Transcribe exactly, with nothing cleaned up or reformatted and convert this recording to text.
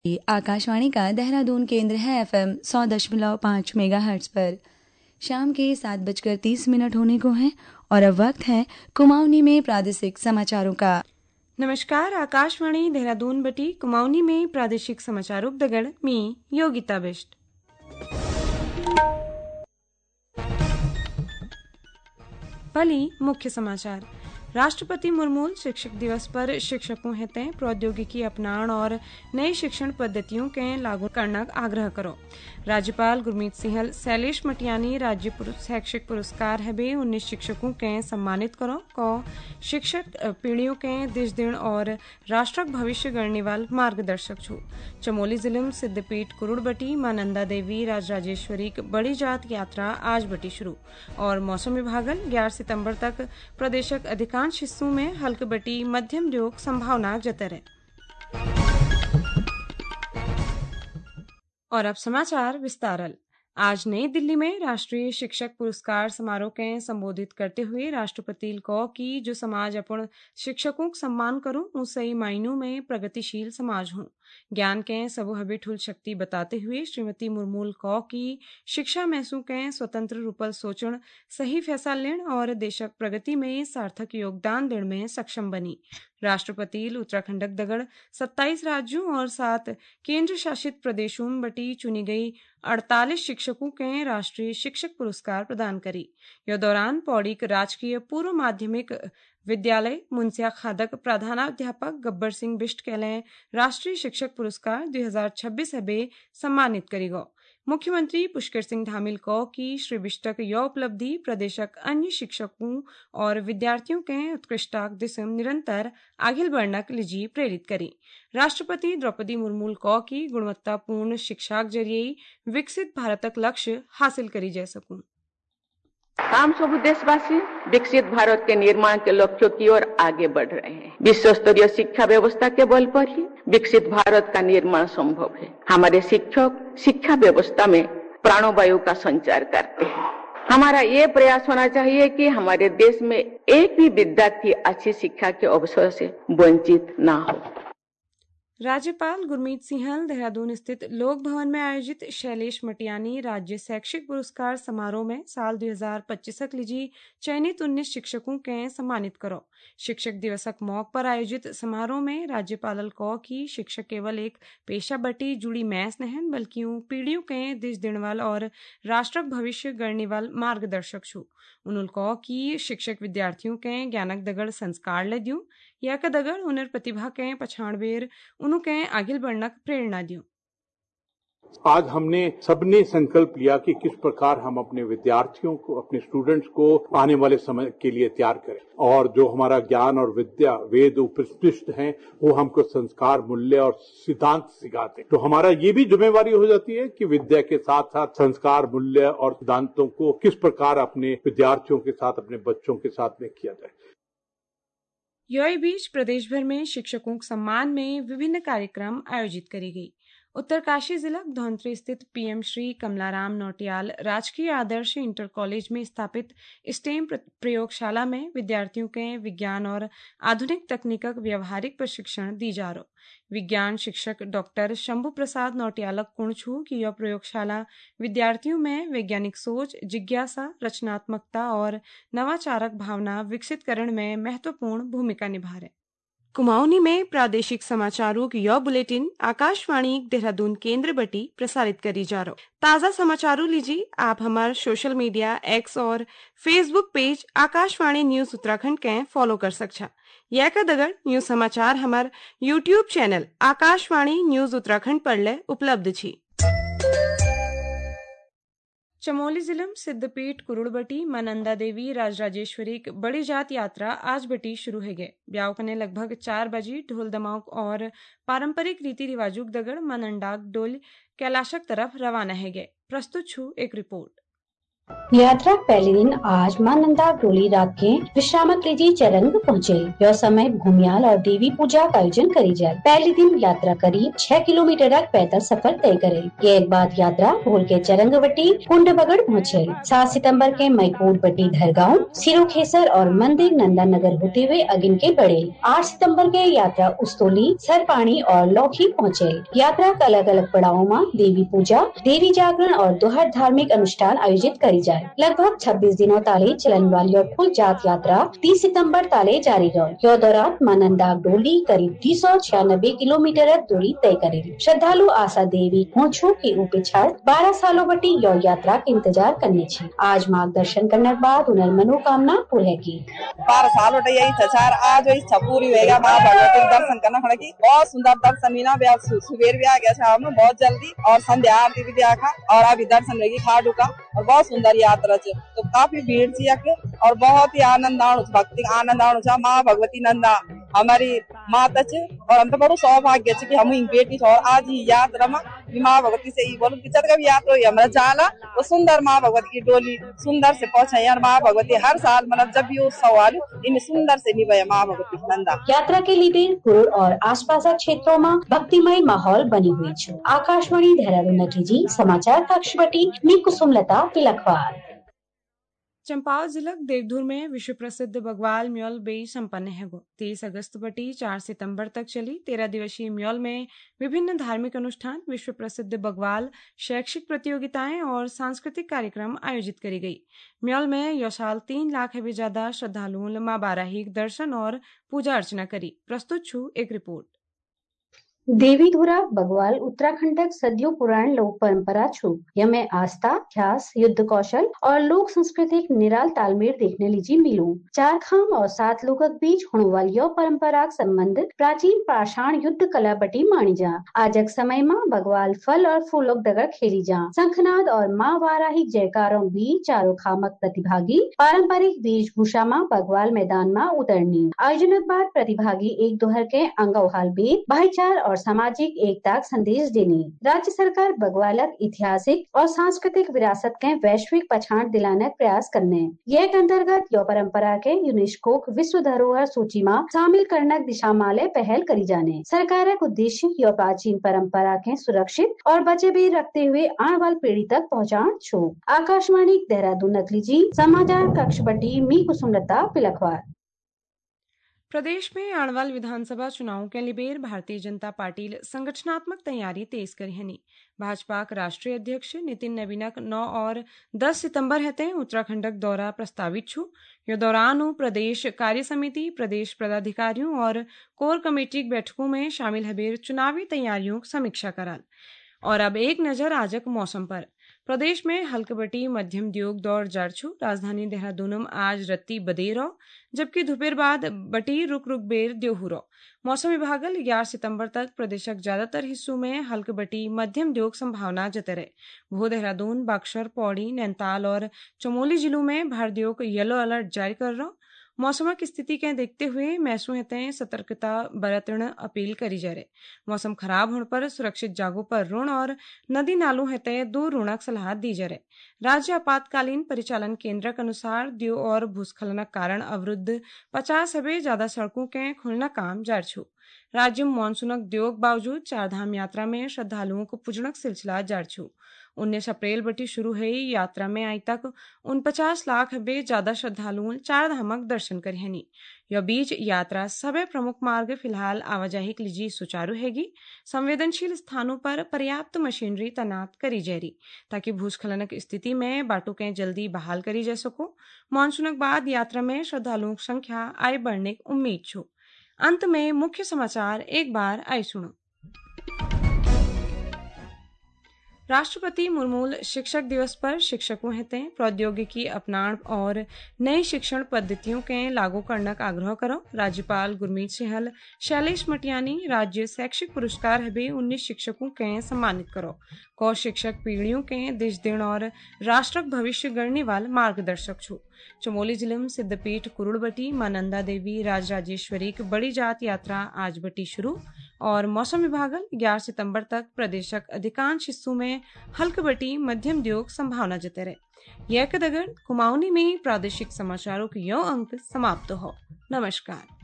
ये आकाशवाणी का देहरादून केंद्र है एफ एम सौ दशमलव पाँच मेगा हर्ट्स पर। शाम के सात बजकर तीस मिनट होने को हैं और अब वक्त है कुमाऊनी में प्रादेशिक समाचारों का। नमस्कार, आकाशवाणी देहरादून बटी कुमाऊनी में प्रादेशिक समाचार उपदगड़ मी योगिता बिष्ट। पहली मुख्य समाचार। राष्ट्रपति मुर्मू शिक्षक दिवस पर शिक्षकों हेतु प्रौद्योगिकी अपनाण और नई शिक्षण पद्धतियों के लागू करना आग्रह करो। राज्यपाल गुरमीत सिंहल शैलेश मटियानी राज्य शैक्षिक पुरस्कार है उन्नीस शिक्षकों के सम्मानित करो को शिक्षक पीढ़ियों के दिश दिन और राष्ट्रक भविष्य गढ़ने वाल मार्गदर्शक छू। चमोली जिले में सिद्धपीठ कुरुड़ बटी मां नंदा देवी राजराजेश्वरी बड़ी जात यात्रा आज बटी शुरू और मौसम विभागन ग्यारह सितंबर तक प्रदेशक अधिकांश हिस्सों में हल्क बटी मध्यम योग संभावना जतर है। और अब समाचार विस्तारल। आज नई दिल्ली में राष्ट्रीय शिक्षक पुरस्कार समारोह के संबोधित करते हुए राष्ट्रपति को कि जो समाज अपन शिक्षकों को सम्मान करूं वो सही मायनों में प्रगतिशील समाज हूं। ज्ञान के सबो हबे ठुल शक्ति बताते हुए श्रीमती मुर्मू को कि शिक्षा महसू के स्वतंत्र रूपल सोचण सही फैसला लेण और देशक प्रगति में सार्थक योगदान देण में सक्षम बनी। राष्ट्रपति उत्तराखंड दगड़ सत्ताईस राज्यों और सात केंद्र शासित प्रदेशों में बटी चुनी गई अड़तालीस शिक्षकों के राष्ट्रीय शिक्षक पुरस्कार प्रदान करी। यह दौरान पौड़ी राजकीय पूर्व माध्यमिक विद्यालय मुंसिया खादक प्रधानाध्यापक गब्बर सिंह बिष्ट के लिए राष्ट्रीय शिक्षक पुरस्कार दो हज़ार छब्बीस हबे सम्मानित करेगा। मुख्यमंत्री पुष्कर सिंह धामिल को कि श्री बिष्टक यह उपलब्धि प्रदेशक अन्य शिक्षकों और विद्यार्थियों के उत्कृष्टाक दिशा निरंतर आगे बढ़नक लिजी प्रेरित करी। राष्ट्रपति द्रौपदी मुर्मू को कि गुणवत्तापूर्ण शिक्षा के जरिए विकसित भारतक लक्ष्य हासिल करी जा सकूं। हम सब देशवासी विकसित भारत के निर्माण के लक्ष्यों की ओर आगे बढ़ रहे हैं। विश्व स्तरीय शिक्षा व्यवस्था के बल पर ही विकसित भारत का निर्माण संभव है। हमारे शिक्षक शिक्षा व्यवस्था में प्राणवायु का संचार करते हैं। हमारा ये प्रयास होना चाहिए कि हमारे देश में एक भी विद्यार्थी अच्छी शिक्षा के अवसर से वंचित ना हो। राज्यपाल गुरमीत सिंहल देहरादून स्थित लोक भवन में आयोजित शैलेश मटियानी राज्य शैक्षिक पुरस्कार समारोह में साल दो हज़ार पच्चीस लिजी चयनित उन्नीस शिक्षकों के सम्मानित करो। शिक्षक दिवसक मौके पर आयोजित समारोह में राज्यपाल को कि शिक्षक केवल एक पेशा बटी जुड़ी मैस नहीं बल्कि पीढ़ियों के दिश दिन वाल और राष्ट्रक भविष्य गढ़ने वाल मार्गदर्शक छू। उन्होंने कहा कि शिक्षक विद्यार्थियों के ज्ञानक दगड़ संस्कार ले दूं या का दगड़ उन्हें प्रतिभा के पछाणबेर उनके आगे बढ़नक प्रेरणा दूं। आज हमने सबने संकल्प लिया कि किस प्रकार हम अपने विद्यार्थियों को अपने स्टूडेंट्स को आने वाले समय के लिए तैयार करें और जो हमारा ज्ञान और विद्या वेद उपस्पृष्ट हैं वो हमको संस्कार मूल्य और सिद्धांत सिखाते हैं। तो हमारा ये भी जिम्मेवारी हो जाती है कि विद्या के साथ साथ संस्कार मूल्य और सिद्धांतों को किस प्रकार अपने विद्यार्थियों के साथ अपने बच्चों के साथ में किया जाए। यही बीच प्रदेश भर में शिक्षकों के सम्मान में विभिन्न कार्यक्रम आयोजित करी गई। उत्तरकाशी जिला धौंतरी स्थित पीएम श्री कमलाराम नौटियाल राजकीय आदर्श इंटर कॉलेज में स्थापित स्टेम प्रयोगशाला में विद्यार्थियों के विज्ञान और आधुनिक तकनीकक व्यवहारिक प्रशिक्षण दी जा रहा। विज्ञान शिक्षक डॉक्टर शंभु प्रसाद नौटियालक कुणछू की यह प्रयोगशाला विद्यार्थियों में वैज्ञानिक सोच, जिज्ञासा, रचनात्मकता और नवाचारक भावना विकसित करने में महत्वपूर्ण भूमिका निभा रहे। कुमाऊनी में प्रादेशिक समाचारों की यह बुलेटिन आकाशवाणी देहरादून केंद्र बटी प्रसारित करी जा रहा। ताज़ा समाचारों लीजिए आप हमारे सोशल मीडिया एक्स और Facebook page Akashvani news Uttarakhand के फॉलो कर सकछा। यह का दगड़ न्यूज समाचार हमारे YouTube channel Akashvani news Uttarakhand पर ले उपलब्ध छी। चमोली जिले में सिद्धपीठ कुरुड़ बटी मां नंदा देवी राजराजेश्वरी बड़ी जात यात्रा आज बटी शुरू है गए। ब्याह कने लगभग चार बजे ढोल दमाऊ और पारंपरिक रीति रिवाजों दगड़ मां नंडाक डोल कैलाशक तरफ रवाना है गए। प्रस्तुत छू एक रिपोर्ट। यात्रा पहले दिन आज मां नंदा डोली रात के विश्रामक लीजी चरंग पहुँचे। यह समय भूमियाल और देवी पूजा का आयोजन करी जाए। पहले दिन यात्रा करीब छह किलोमीटर तक पैदल सफर तय करे। ये एक बाद यात्रा भोल के चरंगवटी कुंड बगड़ पहुँचे। सात सितम्बर के मैकोट बटी धरगांव सिरो खेसर और मंदिर नंदा नगर होते हुए अगिन के बढ़े। आठ सितम्बर के यात्रा उस्तोली सरपाणी और लौखी पहुँचे। यात्रा का अलग अलग पड़ावों में देवी पूजा, देवी जागरण और दोहर धार्मिक अनुष्ठान आयोजित करी जाए। लगभग छब्बीस दिनों ताले चलन वाली और फुल जात यात्रा तीस सितम्बर ताले जारी रही। यह दौरान मानंदा डोली करीब तीन सौ छियानबे किलोमीटर दूरी तय करेगी। श्रद्धालु आशा देवी पहुँचो के ऊपर छड़ बारह सालों बटी यह यात्रा के इंतजार करने छी। आज मार्गदर्शन करने बाद उन्हें मनोकामना पूरी की। बारह साल उठे यही छार आज इच्छा पूरी होगा। माँ भगवती दर्शन करना खड़ा की बहुत सुंदर दर्शन मिला। सुबेर भी आ गया शाम में बहुत जल्दी और संध्या आरती भी देखा और अभी दर्शन होगी खाटू का और बहुत सुंदर यात्रा है। तो काफी भीड़ थी और बहुत ही आनंद आणु भक्ति आनंद आणु छा। माँ भगवती नंदा हमारी माता च और हम तो बड़ो सौभाग्य है कि हम बेटी और आज ही यात्रा में माँ भगवती से ही बोलूं कि जब भी यात्रा हुई हमारा जाला तो सुंदर माँ भगवती की डोली सुंदर से पहुंचे। यार माँ भगवती हर साल मतलब जब भी वो सवाल इन सुंदर से निभाए माँ भगवती नंदा। यात्रा के लिए गुरुड़ और आसपास क्षेत्रों में भक्तिमय माहौल बनी हुई है। आकाशवाणी देहरादून नतीजी समाचार कक्ष बटी मी कुसुमलता तिलकवार। चंपावत जिला देवधुर में विश्व प्रसिद्ध बग्वाल म्योल बेई संपन्न है। तेईस अगस्त बटी चार सितंबर तक चली तेरह दिवसीय म्योल में विभिन्न धार्मिक अनुष्ठान, विश्व प्रसिद्ध बग्वाल शैक्षिक प्रतियोगिताएं और सांस्कृतिक कार्यक्रम आयोजित करी गई। म्योल में यह साल तीन लाख भी ज्यादा श्रद्धालुओं मां बाराही दर्शन और पूजा अर्चना करी। प्रस्तुत छू एक रिपोर्ट। देवीधुरा बग्वाल उत्तराखंड तक सदियों पुराण लोक परंपरा छु। यमे आस्था, इतिहास, युद्ध कौशल और लोक संस्कृतिक निराल तालमेल देखने लीजी मिलू। चार खाम और सात लोगक बीच होने वाली यह परंपरा संबंध प्राचीन पाषाण युद्ध कला बटी मानी जा। आजक समय में बग्वाल फल और फूलोक दगड़ खेली जा। शंखनाद और माँ वाराही जयकारों बीच चारों खामक प्रतिभागी पारंपरिक वेशभूषा में बग्वाल मैदान में उतरनी। आयोजन बाद प्रतिभागी एक दोहर के अंगवहाल बेद भाईचार और सामाजिक एकता संदेश देनी। राज्य सरकार बग्वालक ऐतिहासिक और सांस्कृतिक विरासत के वैश्विक पहचान दिलाने प्रयास करने। यह के अंतर्गत यह परंपरा के यूनेस्को विश्व धरोहर सूची में शामिल करने दिशा माले पहल करी जाने। सरकार का उद्देश्य यह प्राचीन परंपरा के सुरक्षित और बचे भी रखते हुए आने वाली पीढ़ी तक पहुँचान छो। आकाशवाणी देहरादून नकलीजी समाचार कक्ष बटी मी कुसुमलता पिलखवार। प्रदेश में आणवाल विधानसभा चुनाव के लिए भारतीय जनता पार्टी संगठनात्मक तैयारी तेज करी हनी। भाजपा के राष्ट्रीय अध्यक्ष नितिन नवीनक नौ और दस सितंबर हेते उत्तराखंडक दौरा प्रस्तावित छु। यो दौरान प्रदेश कार्य समिति, प्रदेश पदाधिकारियों और कोर कमेटी बैठकों में शामिल हबेर चुनावी तैयारियों की समीक्षा कराल। और अब एक नजर आजक मौसम पर। प्रदेश में हल्कबटी मध्यम द्योग दौर जड़ छु। राजधानी देहरादून में आज रत्ती बदे रहो, जबकि दोपहर बाद बटी रुक रुक बेर द्योहू रहो। मौसम विभागल ग्यारह सितंबर तक प्रदेशक ज्यादातर हिस्सों में हल्कबटी मध्यम द्योग संभावना जते रहे। भू देहरादून, बक्सर, पौड़ी, नैनीताल और चमोली जिलों में भर द्योग येलो अलर्ट जारी कर रहा। मौसम की स्थिति के देखते हुए मैसू हेते सतर्कता बरतण अपील करी जा रहे। मौसम खराब होने पर सुरक्षित जागों पर ऋण और नदी नालों हेते दूर ऋणक सलाह दी जा रहे। राज्य आपातकालीन परिचालन केंद्र के अनुसार द्यो और भूस्खलन कारण अवरुद्ध पचास हबे ज्यादा सड़कों के खुलना काम जारी छू। राज्य में मानसूनक द्योग बावजूद चारधाम यात्रा में श्रद्धालुओं को पुजनक सिलसिला जारी छू। उन्नीस अप्रैल बटी शुरू हुई यात्रा में आई तक उनपचास लाख हबे ज्यादा श्रद्धालुओं चार धामक दर्शन करेहनी। यह बीच यात्रा सभी प्रमुख मार्ग फिलहाल आवाजाही के लिए सुचारू हैगी। संवेदनशील स्थानों पर पर्याप्त मशीनरी तैनात करी जारी ताकि भूस्खलन की स्थिति में बाटों के जल्दी बहाल करी जा सको। मानसून के बाद यात्रा में श्रद्धालुओं की संख्या आय बढ़ने की उम्मीद छो। अंत में मुख्य समाचार एक बार आई सुनो। राष्ट्रपति मुर्मू शिक्षक दिवस पर शिक्षकों हेते प्रौद्योगिकी अपनाण और नई शिक्षण पद्धतियों के लागू करने का आग्रह करो। राज्यपाल गुरमीत सिंहल शैलेश मटियानी राज्य शैक्षिक पुरस्कार हबे उन्नीस शिक्षकों के सम्मानित करो। कौ शिक्षक पीढ़ियों के देश दिन और राष्ट्रक भविष्य गढ़ने वाले मार्गदर्शक छू। चमोली जिले में सिद्धपीठ कुरुड़ बटी मां नंदा देवी राजराजेश्वरी की बड़ी जात यात्रा आज बटी शुरू। और मौसम विभागल ग्यारह सितंबर तक प्रदेशक अधिकांश हिस्सों में हल्की बटी मध्यम योग संभावना जते रहे। यह दगड़ कुमाऊनी में प्रादेशिक समाचारों के यो अंक समाप्त हो। नमस्कार।